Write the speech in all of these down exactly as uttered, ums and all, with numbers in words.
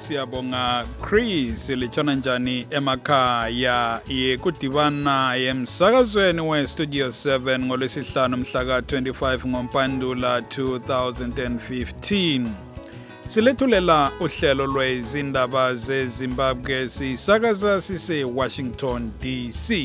Siyabonga Chris lichana njani emakhaya yekudibana emsakazweni we Studio seven ngolwesihlanu mhla ka twenty-five ngoMpandula two thousand fifteen. Silethulela uhlelo lwezindaba zeZimbabwe sisakaza sise Washington D C.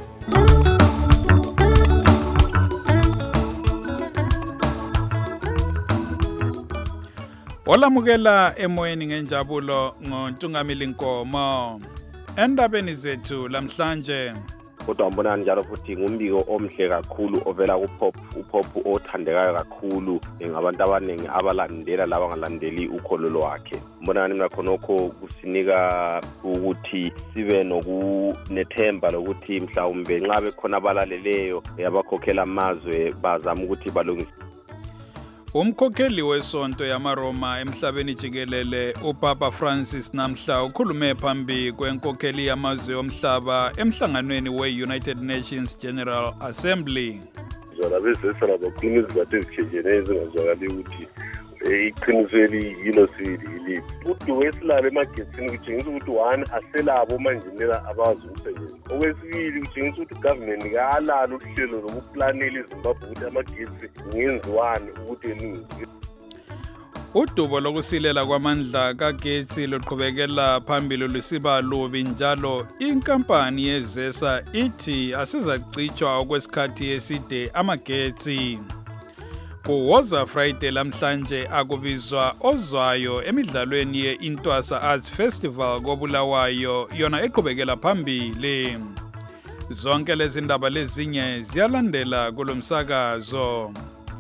Olamukela emoyeni ngenjabulo ngoNtungamili Nkomo. Endabeni zethu lamhlanje kodwa ngibona njalo futhi ngumbiko omhle kakhulu ovela kuPop uPop othandekayo kakhulu ngabantu abaningi abalandela laba ngalandeli ukholo lwakhe. Ngibona mina khonokho kusinika ukuthi sibe nokunethemba lokuthi mhlawumbe nxa bekhona abalaleleyo yabakhokhela amazwe bazama ukuthi balungise. Umkhokheli wesonto yamaRoma emhlabeni jikelele uPapa Francis namhla ukhulume phambi kwenkokheli yamazwe omhlaba emhlanganweni we-United Nations General Assembly. Zona besesala bakhuluma izizathu ezitshiyeneyo ezingazwakali ukuthi iqiniso yilo sili umuntu wesilala emagetsini kutshengisa ukuthi one aselabo omanjinela abazi umsebenzi. Okwesibili kutshengisa ukuthi government kalalo uhlelo lokuplanela iZimbabwe ukuthi amagetsi ngenziwani ukuthi elungiswe. Udubo lokusilela kwamandla kagetsi luqhubekela phambili lusiba lubi njalo inkampani yezesa ithi asizacitshwa okwesikhathi eside amagetsi. Kuwoza Friday lamhlanje akubizwa ozwayo emidlalweni ye-Intwasa Arts Festival koBulawayo yona eqhubekela phambili. Zonke lezi ndaba lezinye ziyalandela kulomsakazo.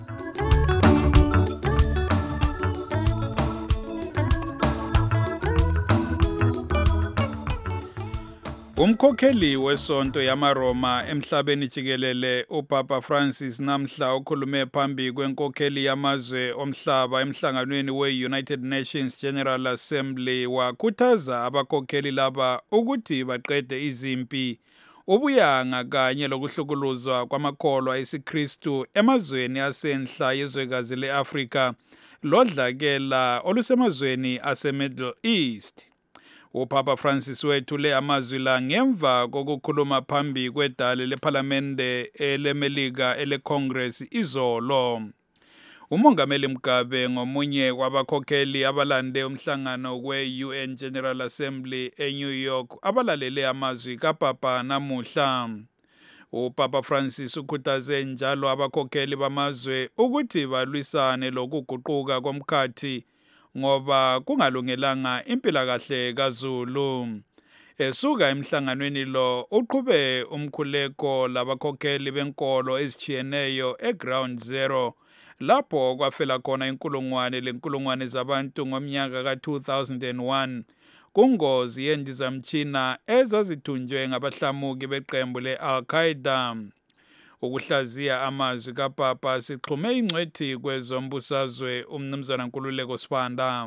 Umkhokheli wesonto yamaRoma emhlabeni jikelele uPapa Francis namhla ukhulume phambi kwenkokheli yamazwe omhlaba emhlanganweni we-United Nations General Assembly wakhuthaza abakhokheli laba ukuthi baqede izimpi, ubuyanga kanye lokuhlukuluzwa kwamakholwa esiKristu emazweni asenhla yezwekazi le-Afrika lodlakela olusemazweni ase-Middle East. uPapa Francis wethule amazwi la ngemva kokukhuluma phambi kwedale lePhalamende eleMelika eleCongress izolo. UMongameli Mugabe ngomunye wabakhokheli abalande umhlangano we-U N General Assembly eNew York abalalele amazwi kaPapa namuhla. uPapa Francis ukhuthaze njalo abakhokheli bamazwe ukuthi balwisane lokuguquka komkhathi ngoba kungalungelanga impilakahle kaZulu. Esuka emhlanganweni lo uqhube umkhuleko labakhokheli benkolo ezitshiyeneyo eGround Zero lapho kwafela khona inkulungwane lenkulungwane zabantu ngomnyaka ka two thousand one kungozi yendizamtshina ezazithunjwe ngabahlamuki beqembu le-Al-Qaeda. Ukuhlaziya amazwi kaPapa sixhume ingcwethi kwezombusazwe umnumzana Nkululeko Sibanda.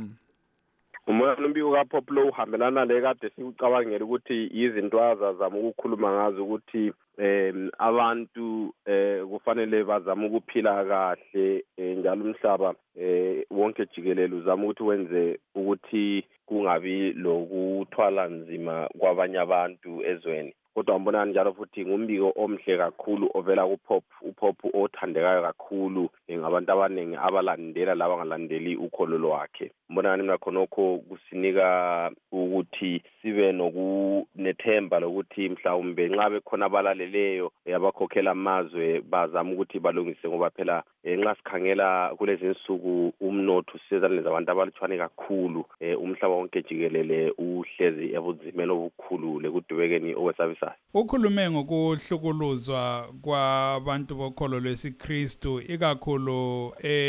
Umoya nombiko kaPop lo uhambelana le kade sikucabangela ukuthi izinto azazama ukukhuluma ngazo ukuthi em abantu eh kufanele bazama ukuphila kahle njalo umhlaba eh wonke jikelele uzama ukuthi wenze ukuthi kungabi lokuthwala nzima kwabanye abantu ezweni. Kodwa ngibona njalo futhi ngumbiko omhle kakhulu ovela kuPop uPop othandekayo kakhulu ngabantu abaningi abalandela laba ngalandeli ukholo lwakhe. Ngibona mina khonokho kusinika ukuthi sibe nokunethemba lokuthi mhlawumbe nxa bekhona abalaleleyo yabakhokhela amazwe bazama ukuthi balungise ngoba phela nxa sikhangela kulezi insuku umnotho sisezandleni zabantu abalutshwane kakhulu umhlaba wonke jikelele uhlezi ebunzimeni obukhulu lekudubekeni okwesabisa. Ukhulume ngokuhlukuluzwa kwabantu bokholo lwesiKristu ikakhulu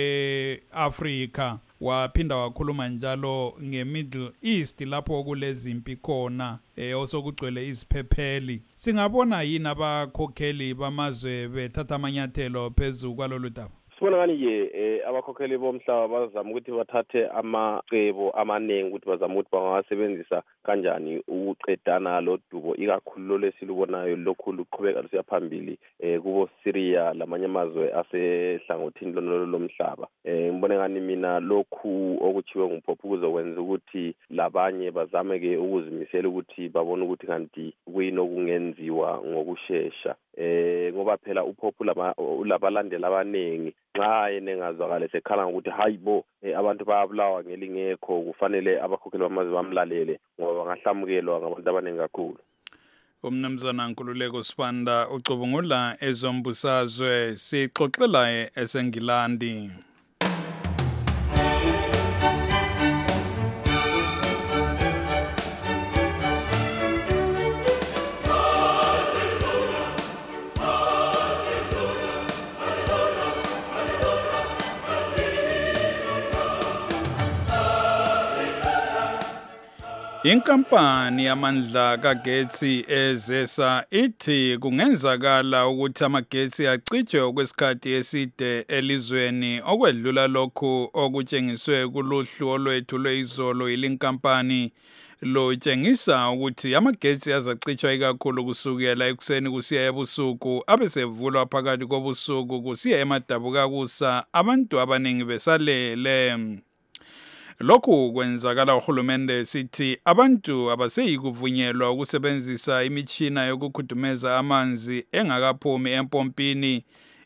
eAfrika, waphinda wakhuluma njalo ngeMiddle East lapho kulezimpi khona eh osokugcwele iziphepheli. Singabona yini abakhokheli bamazwe bethatha amanyathelo phezulu kwalolu daba? Sibona ngani ke abakhokheli bomhlaba bazama ukuthi bathathe amacebo amaningi ukuthi bazama ukuthi bangawasebenzisa kanjani ukuqedana lo dubo ikakhulu lesilubonayo lokhu luqhubeka lusiya phambili eh kubo Syria lamanye amazwe asehlangothini lomhlaba. Eh ngibone ngani mina lokhu okuchiwe ngumpopho kuzokwenza ukuthi labanye bazame ke ukuzimisela ukuthi babone ukuthi kanti kuyini okungenziwa ngokusheshsha. Eh ngoba phela uphopho laba labalandela abaningi nxa yenengazwakala sekhala ukuthi hayibo abantu bayabulawa ngelingekho kufanele abakhokheli bamazwe bamlalele ngoba bangahlamukelwa ngabantu abaningi kakhulu. Umnumzana Nkululeko Sibanda ucubungula ezombusazwe sixoxela eseNgilandi. Inkampani yamandla kagetsi ezesa ithi kungenzakala ukuthi amagetsi acijwe okwesikhathi eside elizweni okwedlula lokhu okutshengiswe kuluhlu olwethu lwezolo ilinkampani lotshengisa ukuthi amagetsi azacitshwa ikakhulu kusukela ekuseni kusiya ebusuku abesevulwa phakathi kobusuku kusiya emadabukakusa abantu abaningi besalele. Lokhu kwenzakala uhulumende sithi abantu abaseyikuvunyelwa ukusebenzisa imitshina yokukhudumeza amanzi engakaphumi empompini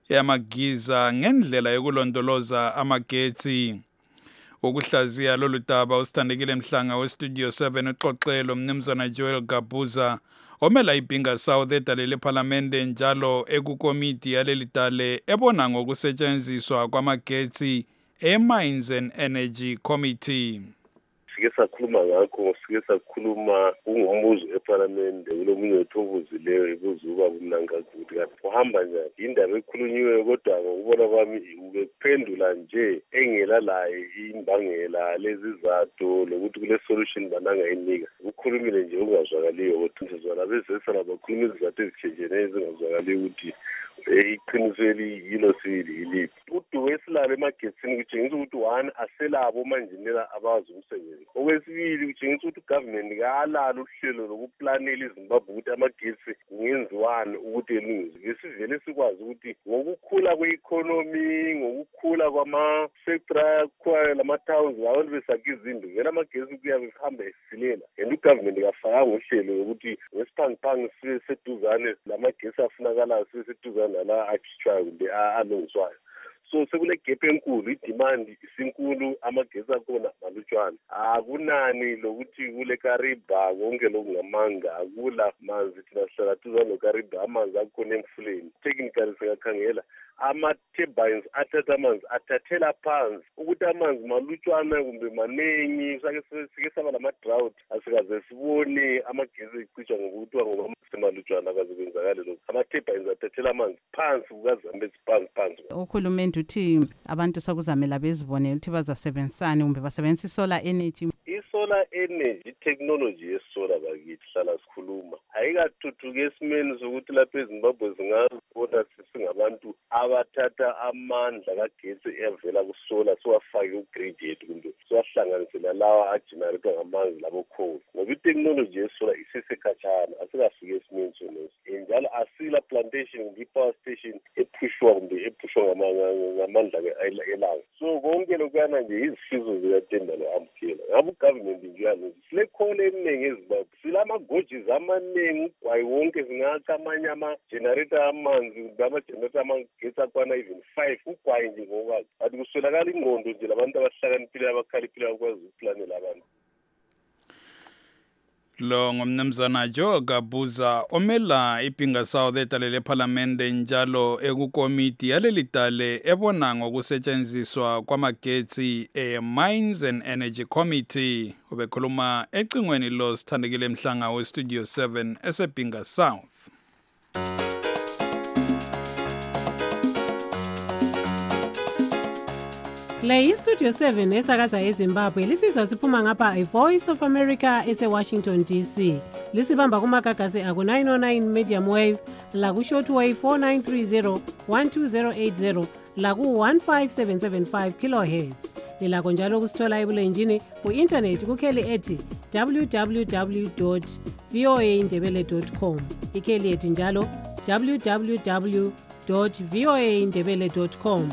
yamagiza ngendlela yokulondoloza amagetsi. Ukuhlaziya lolu daba usithandekile Mhlanga westudio seven uxoxelo mnumzana Joel Gabuza omela ibhinga South edale leParliamente njalo ekukomiti yalelidale ebona ngokusetshenziswa kwamagetsi e-Mines and Energy Committee. Sike sakhuluma ngakho, sike sakhuluma ungumbuzo eParliamente kulomunye othokozileyo ibuzuka kumnanga ukuthi kanti uhamba njani indaba ekhulunyiwe kodwa ngokubona kwami ubephendula nje engela laye imbangela lezizathu lokuthi kule solution bananga inika ukhulumile nje ungazwakaliyo ukuthi sizwana bezesa labakhuluma izizathu ezitshenjene ezingazwakaliyo ukuthi iqiniso yilo sili udubo esilalo emagetsini kutshengisa ukuthi one aselabo manjinela abazi umsebenzi. Okwesibili kutshengisa ukuthi ugovernment kalalo uhlelo lokuplanela iZimbabwe ukuthi amagetsi kungenziwani ukuthi elungise. Besivele sikwazi ukuthi ngokukhula kwe-economy ngokukhula kwama-sector kwayo lama-towns abantu besakha izindlu vele amagetsi kuyabe kuhamba esilela and ugovernment kafakanga uhlelo lokuthi ngesiphangiphangi sibe seduzane lamagetsi afunakalayo sibe seduzane nala akhishwayo kumbe alungiswayo. So sekule gap enkulu idemand isinkulu amagetsi akhona malutshwana akunani lokuthi kule Kariba konke lokungamanga akula manzi thina sihlala tuzana noKariba amanzi akhona emfuleni technically sikakhangela ama-turbines athatha amanzi athathela phansi ukuthi amanzi malutshwana kumbe maningi sike saba lama-drought asikaze sibone amagetsi ecitshwa ngokuthiwa ngoba amalutshwana akaze kwenzakale lokhu ama-turbines athathela amanzi phansi kukazambezi phansi phansi. Uhulumende uthi abantu sokuzamela bezibonela ukuthi bazasebenzisani kumbe basebenzisa i-solar energy. I-solar energy technology yesolar bakithi hlala sikhuluma ayikathuthuke esimeni sokuthi lapha eZimbabwe zingazibona singabantu abathatha amandla kagetsi evela kusolar siwafake ku-grid yethu kumbe siwahlanganisela lawa ageneratwa ngamanzi labo coal ngoba i-technology yesolar isesekhatshana asikafike esimeni soneso njalo asila plantation kumbe i-power station ephushwa kumbe ephushwa ngamandla elanga. So konke lokuyana nje izifiso zikatenda lo-amphela ngabe ugovernment nje uyani silekhona eminingi eZimbabwe silamagojizi amaningi ugwayi wonke zingakha amanye ama-generator amanzi kumbe ama-generator amagetsi akwana even five ugwayi nje ngokwazi but kuswelakala ingqondo nje labantu abahlakaniphile abakhaliphile akwazi ukuplanela abantu. Lo ngumnumzana Joel Gabuza omela ibhinga South edale leParliamente njalo ekukomiti yalelidale ebona ngokusetshenziswa kwamagetsi e-Mines and Energy Committee. Ubekhuluma ecingweni lo sithandekile Mhlanga westudio seven esebhinga South. Le iStudio seven esakaza eZimbabwe lisizwa siphuma ngapha iVoice of America ese-Washington D C. Lisibamba kumagagasi aku nine oh nine medium wave la ku short wave four nine three zero one two zero eight zero laku one five seven seven five kilohertz. Lilakho njalo ukusithola ebulenjini ku-internet kukheli ethi w w w dot v o a indebele dot com. Ikheli ethi njalo w w w dot v o a indebele dot com.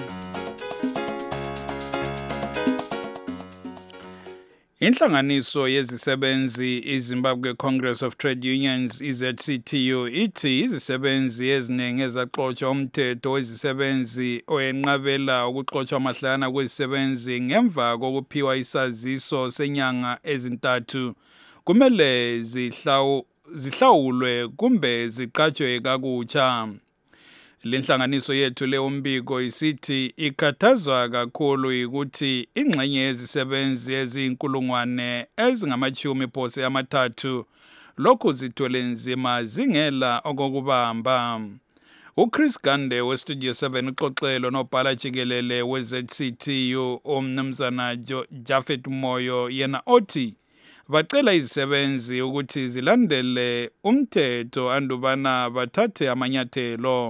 Inhlanganiso yezisebenzi iZimbabwe Congress of Trade Unions I Z C T U ithi izisebenzi eziningi ezaxotsha umthetho wezisebenzi oyenqabela ukuxotsha amahlana kwezisebenzi ngemva kokuphiwa isaziso senyanga ezintathu kumele zihlawu zihlawulwe kumbe ziqatshwe kakutsha. Lenhlanganiso yethu le umbiko isithi ikhathazwa kakhulu ukuthi ingxenye yezisebenzi ezinkulungwane ezingamachumi phose amathathu lokhu zithwele nzima zingela okokubamba. uChris Gande weStudio seven uxoxelo nobhala jikelele we-Z C T U umnumzana Japhet Moyo yena othi bacela izisebenzi ukuthi zilandele umthetho andubana bathathe amanyathelo.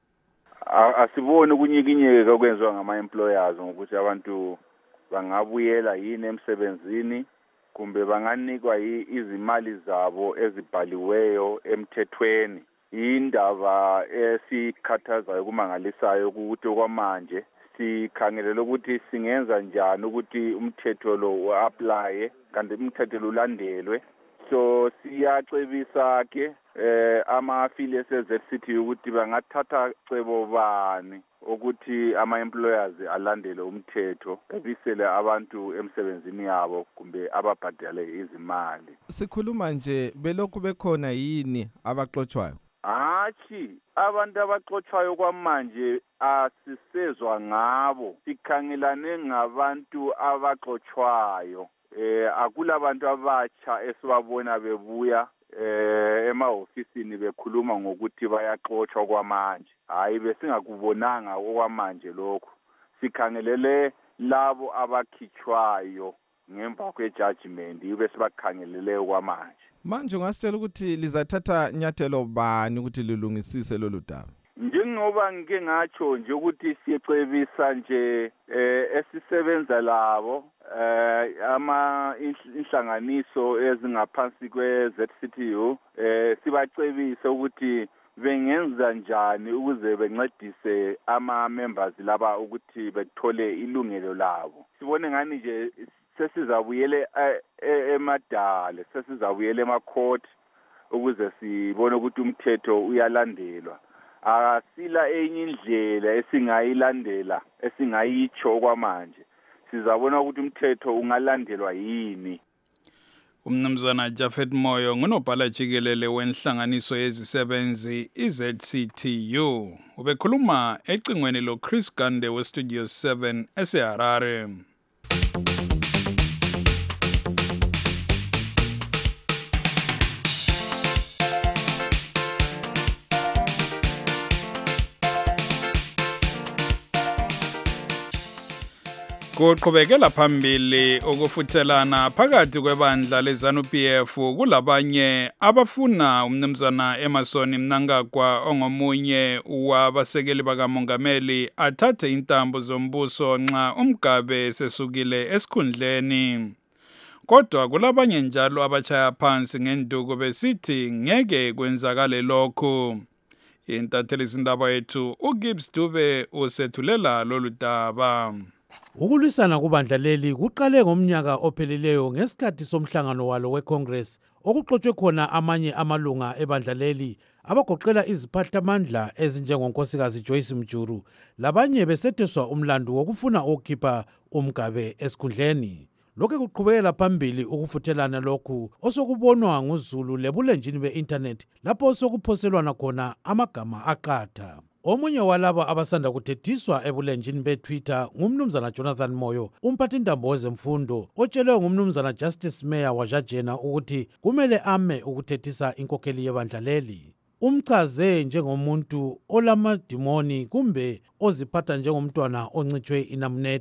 Asiboni kunyikinyeka okwenziwa ngama-employers ngokuthi abantu bangabuyela yini emsebenzini kumbe banganikwa izimali zabo ezibhaliweyo emthethweni. Indaba esikhathazayo kumangalisayo ukuthi okwamanje sikhangelele ukuthi singenza njani ukuthi umthetho lo u-apply kanti umthetho lo ulandelwe. So siyacebisa ke eh ama-affiliates e-Z C T U ukuthi bangathatha cebo bani ukuthi ama-employers alandele umthetho ebisele abantu emsebenzini yabo kumbe ababhadale izimali. Sikhuluma nje belokhu bekhona yini abaxotshayo? Hachi abantu abaxotshayo kwamanje asisezwa ngabo, sikhangelane ngabantu abaxotshayo. Eh akulabantu abatsha esibabona bebuya eh emahofisini bekhuluma ngokuthi bayaxotsha kwamanje. Hayi besingakubonanga okwamanje lokho. Sikhangelele labo abakhitshwayo ngemva kwejudgment ibe sibakhangelele kwamanje. Manje ungasitshela ukuthi lizathatha nyathelo bani ukuthi lilungisise lolu daba? Njengoba ngike ngatsho nje ukuthi siyecebisa nje eh esisebenza labo eh ama inhlanganiso ezingaphansi kwe-Z C T U eh sibacebisa ukuthi bengenza njani ukuze bencedise ama members laba ukuthi bethole ilungelo labo. Sibone ngani nje sesizabuyele emadale, sesizabuyele emacourt ukuze sibone ukuthi umthetho uyalandelwa. Asila enye indlela esingayilandela esingayitsho kwamanje. Sizabona ukuthi umthetho ungalandelwa yini. Umnumzana Japhet Moyo ngunobhala jikelele wenhlanganiso yezisebenzi I-Z C T U. Ubekhuluma ecingweni lo Chris Gande weStudio seven eseHarare. Kuqhubekela phambili ukufuthelana phakathi kwebandla leZANU-P F kulabanye abafuna umnumzana Emmerson Mnangagwa ongomunye wabasekeli bakamongameli athathe intambo zombuso nxa uMgabe sesukile esikhundleni. Kodwa kulabanye njalo abachaya phansi ngenduku besithi ngeke kwenzakale lokho. Intatheli zindaba yethu uGibbs Dube usethulela lolu daba. Ukulwisana kubandla leli kuqale ngomnyaka opheleleyo ngesikhathi somhlangano walo weCongress okuxoxwe khona amanye amalunga ebandla leli abagoqela iziphathamandla ezinjengonkosikazi Joyce Mjuru labanye besetheswa umlando wokufuna ukukhipha uMgabe esikhundleni. Lokho kuqhubekela phambili ukufuthelana lokhu osokubonwa nguZulu lebulenjini be-internet lapho osokuphoselwana khona amagama aqatha. Omunye walaba abasanda kuthethiswa ebulenjini beTwitter ngumnumzana Jonathan Moyo, umphathintambo wezemfundo otshelwe ngumnumzana Justice Mayor wajajena ukuthi kumele ame ukuthethisa inkokheli yebandla leli. Umchaze njengomuntu olamadimoni kumbe oziphatha njengomntwana oncitshwe inamnede.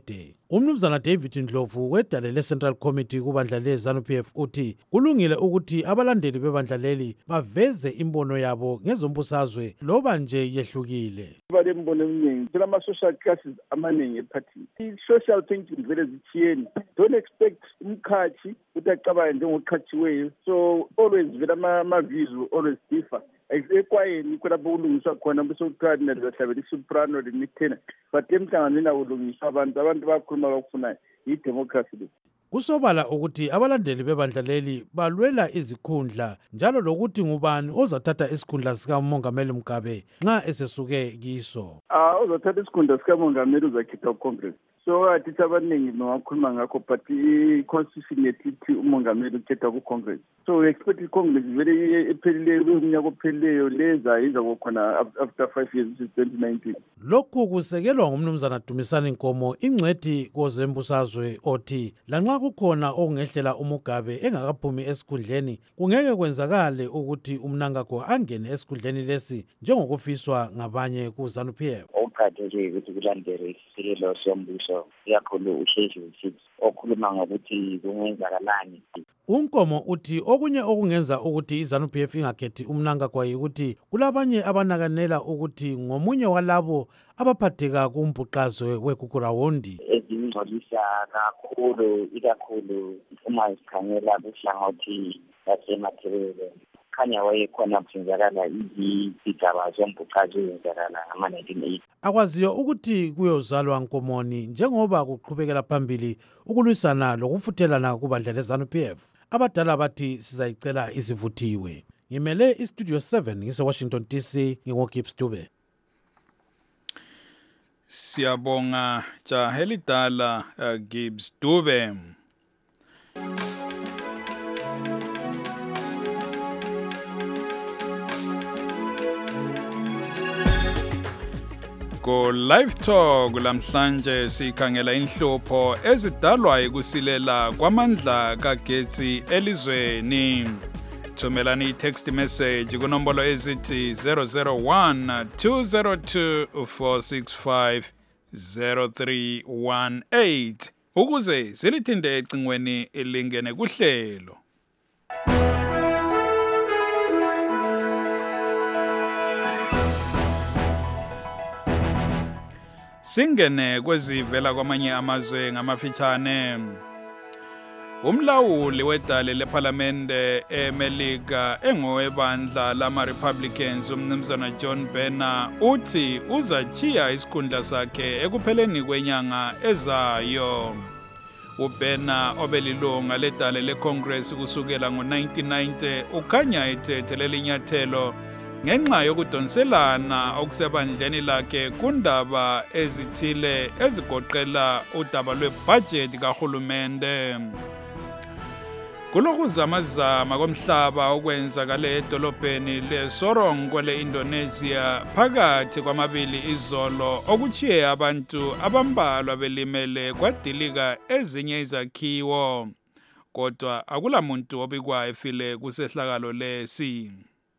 Umnumzana David Ndlovu wedale le-Central Committee kubandla le-ZANU P F uthi kulungile ukuthi abalandeli bebandla leli baveze imbono yabo ngezombusazwe loba nje yehlukile. Bale mbono eminingi phela ama-social classes amaningi ephathini. I-social thinking vele zithiyeni. Don't expect umkhathi ukuthi acabange njengokhathiweyo. So always vele ama-views always differ. Ekwayeni kulapho kulungiswa khona bese kuthiwa nizahlabela isoprano le-mid-tenor but emhlanganweni awulungiswa abantu abantu bakhuluma bakufunayo yi-democracy le. Kusobala ukuthi abalandeli bebandla leli balwela izikhundla njalo lokuthi ngubani ozathatha isikhundla sikamongameli Mugabe nxa esesuke kiso. Ah ozathatha isikhundla sikamongameli uzakhipha uCongress. So atithi abaningi nowakhuluma ngakho but i-constitution yethithi umongameli ukhetha ku-Congress. So we expect i-Congress vele ephelileyo umnyaka ophelileyo leza izakukhona after five years since twenty nineteen. Lokhu kusekelwa ngumnumzana Dumisani Nkomo ingcwethi kozembusazwe othi lanxa kukhona okungehlela uMugabe engakaphumi esikhundleni kungeke kwenzakale ukuthi umnangagwa angene esikhundleni lesi njengokufiswa ngabanye ku-ZANU P F. Okade nje ukuthi kulandele isilo sombuso yakhulu uhlezi usithi okhuluma ngokuthi kungenzakalani. Unkomo uthi okunye okungenza ukuthi i-ZANU P F ingakhethi umnangagwa ukuthi kulabanye abanakanela ukuthi ngomunye walabo abaphatheka kumbhuqazwe weGugurawundi. Ezingcolisa kakhulu ikakhulu uma sikhangela kuhlangothi lasemathebele. Khanya wayekhona kuzenzakala izigaba zombhuqazwe ezenzakala ama-nineteen eighty. Akwaziyo ukuthi kuyozalwa Nkomoni njengoba kuqhubekela phambili ukulwisana lokufuthelana kubandla le-ZANU P F. Abadala bathi sizayicela isivuthiwe. Ngimele iStudio seven ngise-Washington D C ngingoGibbs Dube. Siyabonga Jahelidala uh, Gibbs Dube. Ko live talk lamhlanje sikhangela inhlupho ezidalwa ikusilela kwamandla kagetsi elizweni. Thumelani text message kunombolo ezithi zero zero one two zero two four six five zero three one eight ukuze silithinde ecingweni ilingene kuhlelo. Singene kwezivela kwamanye amazwe ngamafitshane. Umlawuli wedale leParlamente eMelika engowebandla lama-Republicans umnumzana John Boehner uthi uzachiya isikhundla sakhe ekupheleni kwenyanga ezayo. UBoehner obelilunga ledale leCongress kusukela ngo-nineteen ninety ukhanya ethethe lelinyathelo ngenxa yokudonselana okusebandleni lakhe kundaba ezithile ezigoqela udaba lwebudget kahulumende. Kulokuzamazama komhlaba okwenzakale edolobheni leSorong kwele-Indonesia phakathi kwamabili izolo okuchiye abantu abambalwa belimele kwadilika ezinye izakhiwo. Kodwa akulamuntu obikwa efile kusehlakalo lesi.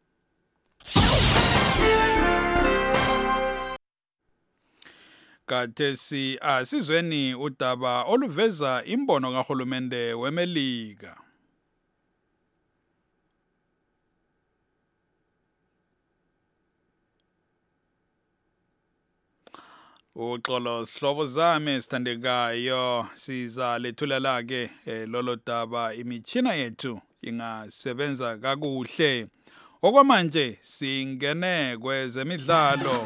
Kathesi asizweni udaba oluveza imbono kahulumende weMelika. Uxolo sihlobo zami sithandekayo siza lethulela ke lolo daba imichina yethu ingasebenza kakuhle. Okwamanje singene kwezemidlalo.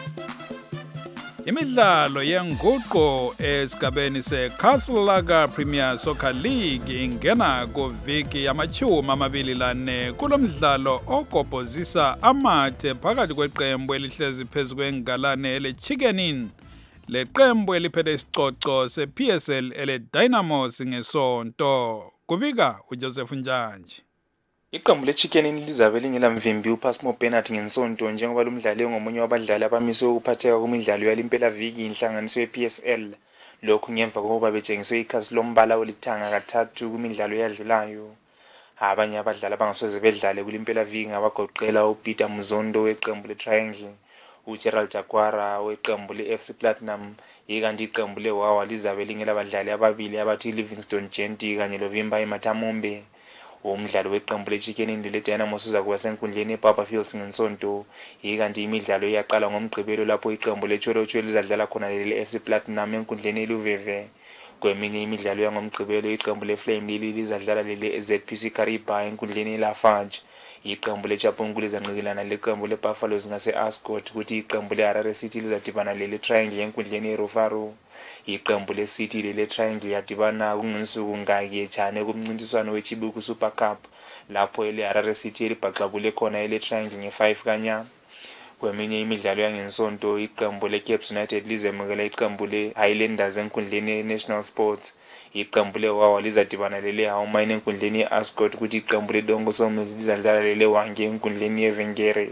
Imidlalo yenguqo esigabeni seCastle Lager Premier Soccer League ingena kuviki yamachumi amabili lane kulomdlalo okobhozisa amathe phakathi kweqembu elihlezi phezu kwengalane eleChicken Inn leqembu eliphethe isicoco seP S L eleDynamo ngesonto. Kubika uJoseph Njanji. Iqembu leChicken Inn lizabe lingelamvimbi uPasmo Bernard ngensonto njengoba lumdlali ngomunye wabadlali abamiswe ukuphatheka kumidlalo yalimpela viki inhlanganiso yeP S L. Lokhu ngemva kokuba betshengiswe ikhasi lombala olithanga kathathu kumidlalo eyadlulayo. Abanye abadlali abangasoze bedlale kulimpela viki ngabagoqela uPeter Mzondo weqembu leTriangle, uGerald Jaguara weqembu leF C Platinum, ikanti iqembu lewawa lizabe lingelabadlali ababili abathi Livingstone Genti kanye loVimba Matamombe. Umdlalo weqembu leChicken Inn leDynamos uzakuba senkundleni eBarberfields ngeNsonto, ikanti imidlalo iyaqala ngomgqibelo lapho iqembu leCholochwe lizadlala khona leli-F C Platinum enkundleni eLuveve. Kweminye imidlalo yangomgqibelo iqembu leFlame leli lizadlala leli-Z P C Kariba enkundleni eLafarge. Iqembu leChapungu lizanqikelana leqembu leBuffaloes ngase-Ascot kuthi iqembu leHarare City lizadibana leli-Triangle enkundleni eRufaro. Iqembu leCity lele-Triangle yadibana kungensuku ngayetshane kumncintiswano weChibuku Super Cup lapho eleHarare City elibhaxabule khona ele-Triangle nge-five kanya. Kweminye imidlalo yangensonto iqembu leCape United lizemukela iqembu leHighlanders enkundleni eNational Sports. Iqembu leWawa lizadibana leleHaumine enkundleni yeAscot kuthi iqembu leDongo Somers lizadlala leleWange enkundleni yeVengere.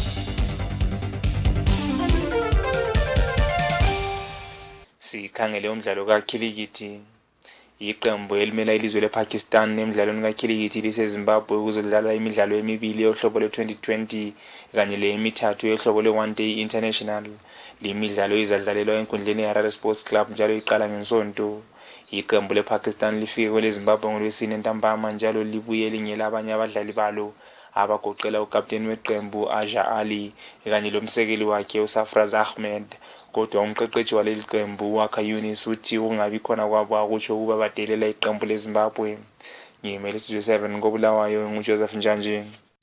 Sikhangele umdlalo kakhilikithi. Iqembu elimela ilizwe lePakistan emidlalweni kakhilikithi liseZimbabwe ukuzodlala imidlalo emibili yohlobo lwe-twenty twenty kanye lemithathu yohlobo lwe-one day international. Limidlalo izadlalelwa enkundleni yeHarare Sports Club njalo iqala ngensonto. Iqembu lePakistan lifike kweleZimbabwe ngolwesine ntambama njalo libuye lingela abanye abadlali balo abagoqela ukapteni weqembu Aja Ali kanye lomsekeli wakhe uSafraz Ahmed. Kodwa umqeqeshi waleli qembu wakha Yunis uthi ungabi khona kwabo akusho ukuba badelela iqembu leZimbabwe. Ngiyimele Studio seven ngobulawayo nguJoseph Njanje.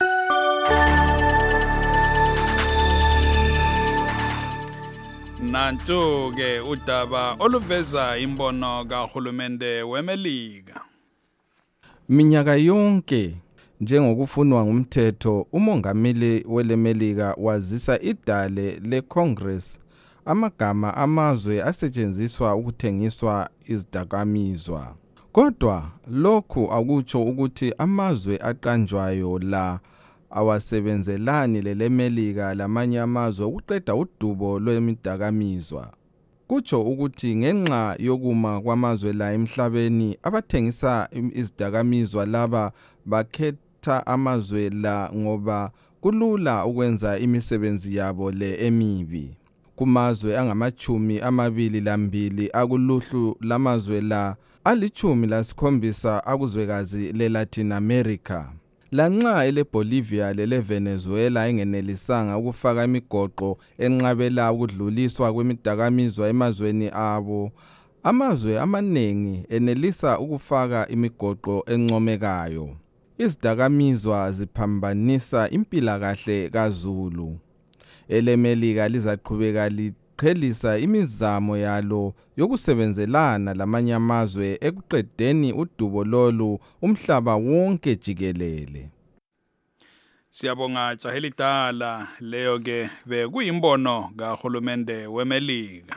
Nantu ke udaba oluveza imbono kahulumende weMelika. Minyaka yonke njengokufunwa ngumthetho umongameli weleMelika wazisa idale leCongress amagama amazwe asetshenziswa ukuthengiswa izidakamizwa. Kodwa lokhu akutsho ukuthi amazwe aqanjwayo la awasebenzelani leleMelika lamanye amazwe ukuqeda udubo lwemidakamizwa. Kutsho ukuthi ngenxa yokuma kwamazwe la emhlabeni abathengisa izidakamizwa laba bakhetha amazwe la ngoba kulula ukwenza imisebenzi yabo le emibi. Kumazwe angamachumi amabili lambili akuluhlu lamazwe la alichumi lasikhombisa akuzwekazi leLatin America. Lanxa ele Bolivia lele Venezuela engenelisanga ukufaka imigoqo enqabela ukudluliswa kwemidakamizwa emazweni abo, amazwe amaningi enelisa ukufaka imigoqo encomekayo. Izidakamizwa ziphambanisa impilakahle kaZulu. EleMelika lizaqhubeka liqhelisa imizamo yalo yokusebenzelana lamanye amazwe ekuqedeni udubo lolu umhlaba wonke jikelele. Siyabonga Jahelidala, leyo ke bekuyimbono kahulumende weMelika.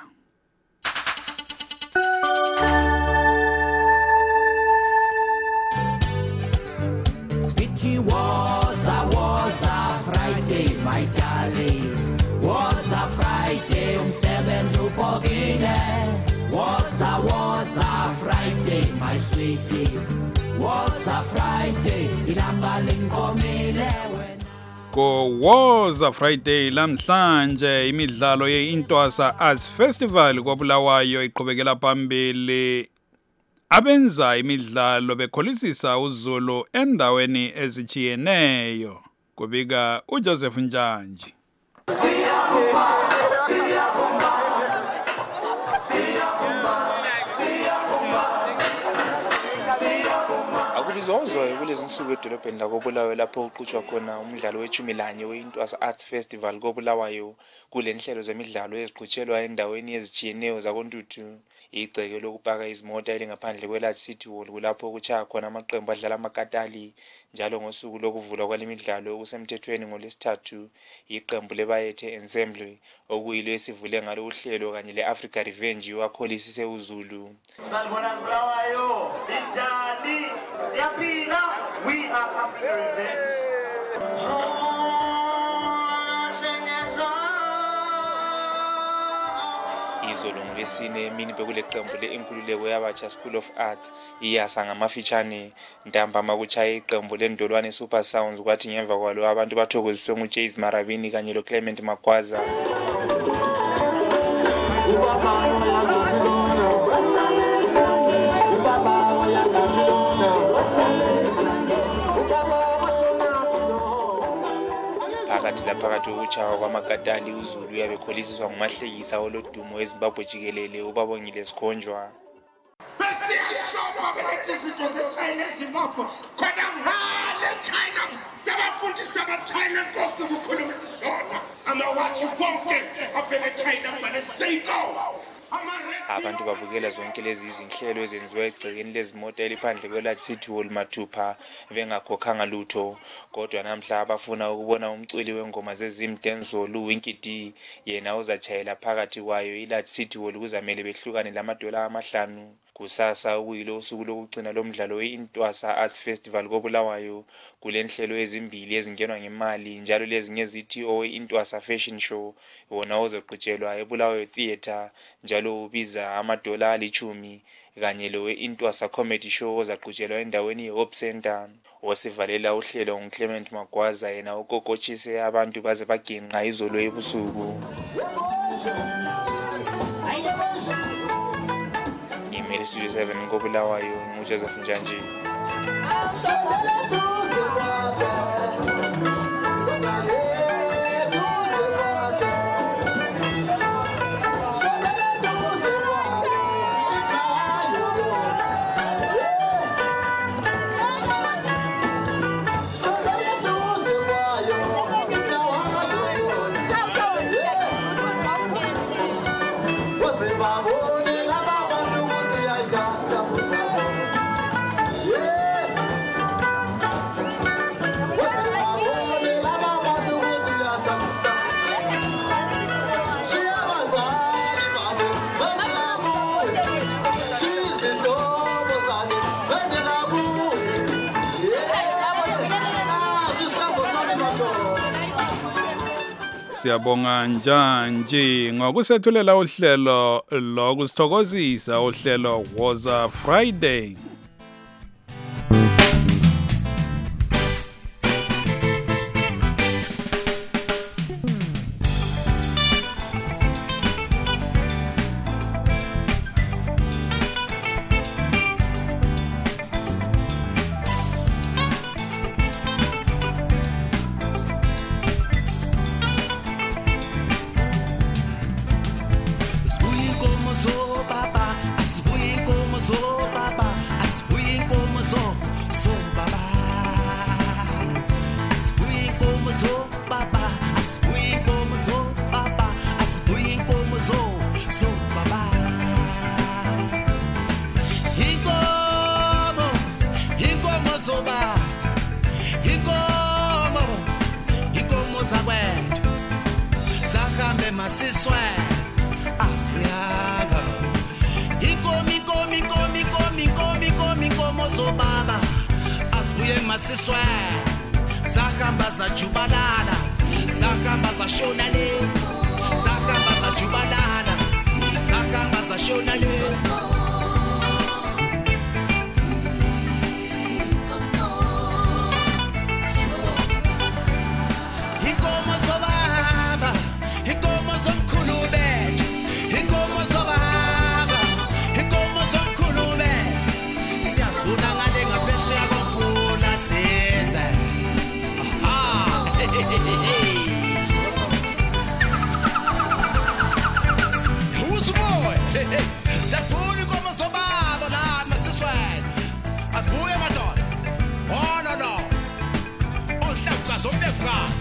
It was a was a Friday, my darling. Was a Friday, umsebenzi ubhokile. Was a was a Friday, my sweetie. Was a Friday, ilanga linkomile wena. Ko was a Friday lamhlanje imidlalo yeIntwasa Arts Festival koBulawayo iqhubekela phambili. Abenza imidlalo bekholisisa uZulu endaweni ezichiyeneyo. Kubika uJoseph Njanje. Siyabonga, siyabonga, siyabonga, siyabonga, siyabonga. Akubizozwa kulezi insuku edolobheni lakoBulawayo lapho uqhutshwa khona umdlalo wechumi lanye weIntwasa Arts Festival koBulawayo. Kule nhlelo zemidlalo eziqhutshelwa endaweni ezichiyeneyo zakoNtuthu. Igceke lokupaka izimota elingaphandle kweLarge City Hall kulapho kuchaya khona amaqembu adlala amakatali njalo ngosuku lokuvulwa kwalemidlalo okusemthethweni ngolesithathu iqembu leBayethe Ensemble okuyilo esivule ngalo uhlelo kanye leAfrica Revenge wakholisise uZulu. Salibona Bulawayo, injani? Yaphila, we are Africa Revenge. Izolo ngolesine emini bekule qembu le-Inkululeko yabatsha School of Arts iyasa ngamafitshane ntambama kuchaya iqembu leNdolwane Super Sounds kwathi ngemva kwalo abantu bathokoziswe nguJays Marabini kanye loClement Magwaza. phakathi laphakathi kokutshawa kwamagadali uZulu uyabekholisiswa ngumahlekisa olodumo eZimbabwe jikelele uBabongile Sikhonjwa. Besiyashoma bethi izinto ze-China eZimbabwe khona ngale China sebafundisa ama-China nkosi ukukhuluma isiShona amawathi bonke avele China banesiko. Abantu babukela zonke lezi izinhlelo ezenziwa egcekeni lezimoto eliphandle kwelathi City Hall Mathupha bengakhokhanga lutho, kodwa namhla abafuna ukubona umculi wengoma zezimdenzolo uWinky D yena uzatshayela phakathi kwayo ilathi City Hall kuzamele behlukane lamadola amahlanu. Kusasa ukuyilo usuku lokugcina lomdlalo weIntwasa Arts Festival koBulawayo kulenhlelo ezimbili ezingenwa ngemali njalo lezi ngezithi oweIntwasa Fashion Show wona ozoqhutshelwa eBulawayo Theatre njalo ubiza amadola alichumi kanye lo weIntwasa Comedy Show ozaqhutshelwa endaweni yeHope Center. Osivalela uhlelo nguClement Magwaza yena ukokochise abantu baze bagenqa izolo ebusuku. Email Studio seven ngoBulawayo nguJoseph Njanji. Siyabonga Njanji ngokusethulela uhlelo lokusithokozisa uhlelo Woza Friday. Masiswe zakamba zajubalala zakamba zashonale zakamba zajubalala zakamba zashonale Ikomo zobaba ikomo zonkhulube ikomo zobaba ikomo zonkhulube siyazibona ngale ngaphesheya Who's the boy? Just put it como so bad, but I'm a sweat. As boy, my daughter. Oh, no, no. Oh, that's so big fast.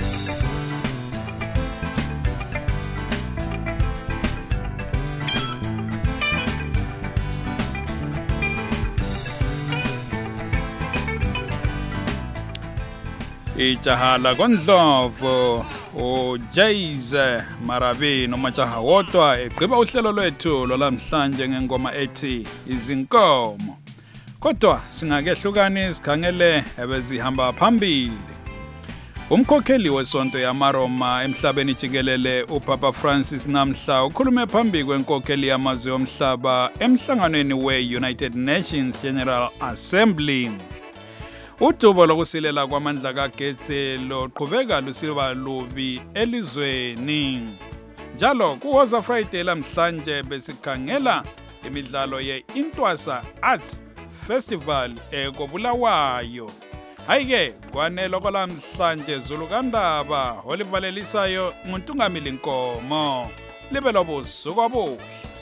Ijahala kondlovu uJaze Marabi nomajaha wodwa egqiba uhlelo lwethu lolamhlanje ngengoma ethi izinkomo. Kodwa singakehlukani sikhangele ebezihamba phambili. Umkhokheli wesonto yamaroma emhlabeni jikelele uPapa Francis namhla ukhulume phambi kwenkokheli yamazwe omhlaba emhlanganweni we-United Nations General Assembly. Udubo lokusilela kwamandla kagetsi loqhubeka lusiba lubi elizweni. Njalo kuwoza Friday lamhlanje besikhangela imidlalo ye-Intwasa Arts Festival ekobulawayo. Hayike kwanelo kwalamhlanje Zulu Kandaba olivalelisayo nguNtungamili Nkomo. Libe lobusuku obuhle.